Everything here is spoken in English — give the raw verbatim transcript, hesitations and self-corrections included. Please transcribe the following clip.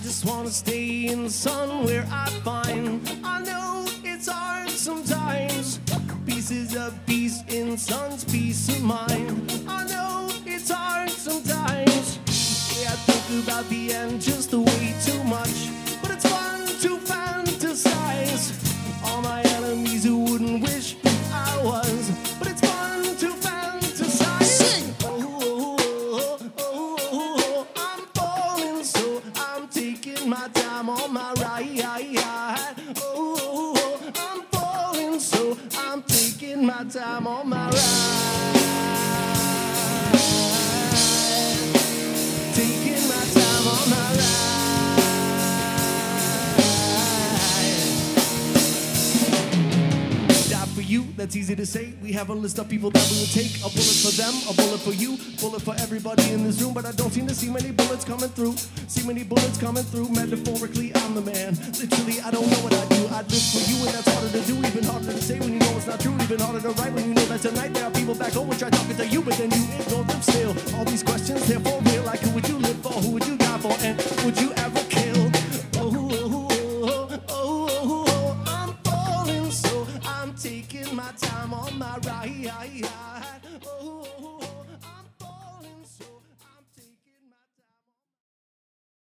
just wanna stay in the sun where I find. I know it's hard sometimes. Pieces of peace in sun's peace of mind. I know it's hard sometimes. Yeah, I think about the end just way too much. But it's fun to fantasize. All my enemies who wouldn't wish I was. But it's fun to fantasize. Sing! Oh, oh, oh, oh, oh, oh, I'm falling, so I'm taking my time on my ride. Oh, oh, oh, I'm falling, so I'm taking my time on my ride. Taking my time on my ride. Die for you, that's easy to say. We have a list of people that we would take. A bullet for them, a bullet for you, bullet for everybody in this room. But I don't seem to see many bullets coming through. See many bullets coming through. Metaphorically, I'm the man. Literally, I don't know what I do. I live for you, and that's harder to do. Even harder to say when you know it's not true. Even harder to write when you know that tonight there are people back home which try talking to you, but then you ignore them still. All these questions, they're for real. Like who would you live for? Who would you die for? And would you ever kill? Oh, oh, oh, oh, oh, oh, I'm falling, so I'm taking my time on my ride. Oh,